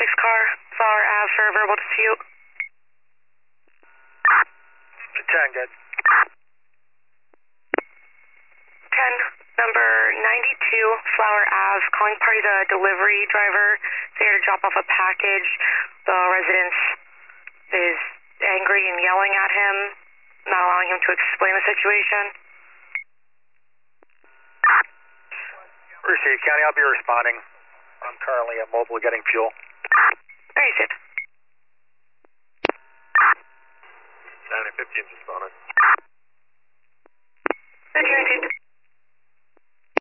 car, Flower Ave for a verbal dispute. 10, good. 10, number 92, Flower Ave, calling party's a delivery driver. They're here to drop off a package. The resident is angry and yelling at him, not allowing him to explain the situation. Received, County, I'll be responding. I'm currently at Mobile getting fuel. Received. County 15's responding. 15 received.